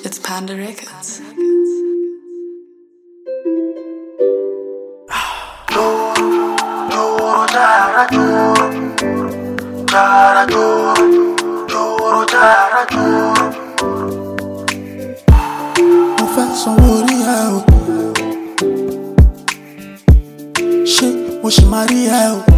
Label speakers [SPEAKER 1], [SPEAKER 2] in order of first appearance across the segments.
[SPEAKER 1] It's Panda Records.
[SPEAKER 2] Mo fẹ́ sanwó orí ẹ o, ṣé mo ṣì máa rí ẹ o?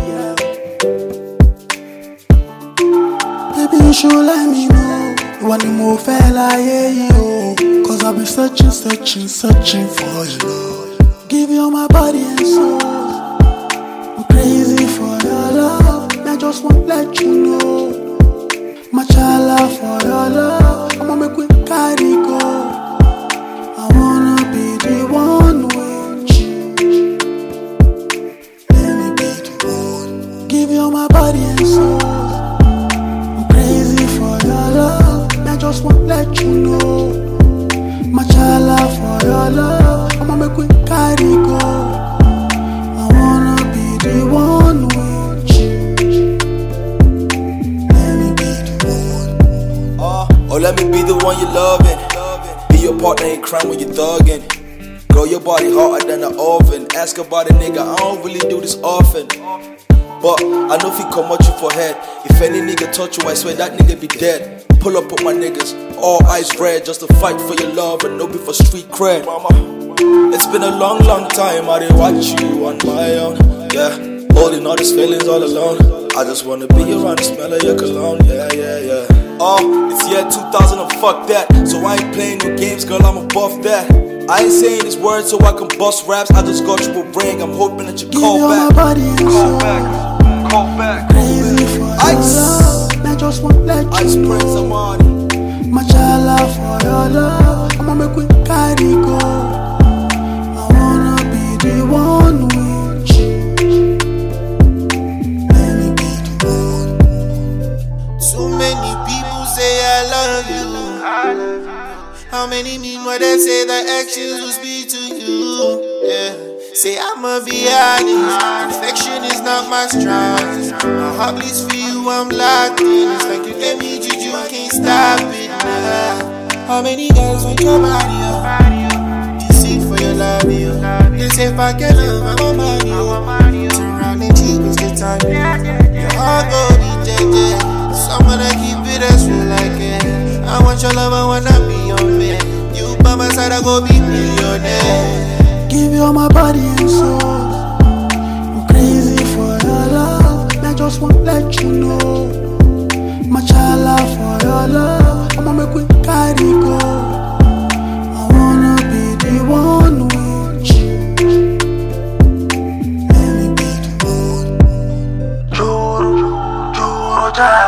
[SPEAKER 2] Baby, you should let me know. Ìwọ ni mo fẹ́ láyé yìí o, 'cause I've been searching for your love. Give you my body and soul. I'm crazy for your love. I just want to let you know. Machala for your love. I'ma make we carry go. I wanna be the one with you. Let me be the one. Give you my body and soul. I'm crazy for your love. I just want to let you know. Machala for your love. I'ma make we carry go. I wanna be the one with you. Let me be the one.
[SPEAKER 3] Oh, let me be the one you're loving. Be your partner in crime when you're thugging. Girl, your body hotter than an oven. Ask about a nigga, I don't really do this often. But I know if he come at you for head. If any nigga touch you, I swear that nigga be dead. Pull up with my niggas, all eyes red, just to fight for your love and no be for street cred. Mama, it's been a long time I didn't watch you on my own. Yeah, holding all these feelings all alone. I just wanna be around the smell of your cologne. Yeah. Oh, it's year 2000 and fuck that. So I ain't playing no games, girl, I'm above that. I ain't saying these words so I can bust raps. I just got you a ring, I'm hoping that you call back. Call back.
[SPEAKER 2] Crazy for your
[SPEAKER 3] Ice.
[SPEAKER 2] love. I just want to let you
[SPEAKER 3] Ice
[SPEAKER 2] know.
[SPEAKER 3] Prince Amani.
[SPEAKER 2] Machala for your love. I'ma make we carry go. I wanna be the one with you. Let me be the one.
[SPEAKER 4] So many people say I love you. How many mean what they say the actions will speak to you? Yeah. Say I'ma be honest. Perfection is not my strength. My heart bleeds for you, I'm locked in. It's like you gave me juju, can't stop it. How many girls want your body up? DC for your love, you. They say if I get love, I want money. Turn around and cheat, it's good time. Your heart go rejected. So I'm gonna keep it as real like it. I want your love, I wanna be your man. You by my side, I go be millionaire.
[SPEAKER 2] Give you my body and soul. I'm crazy for your love. I just want to let you know. Machala for your love. I'ma make we carry go. I wanna be the one with you. Let me be the one.
[SPEAKER 5] Juro, juro,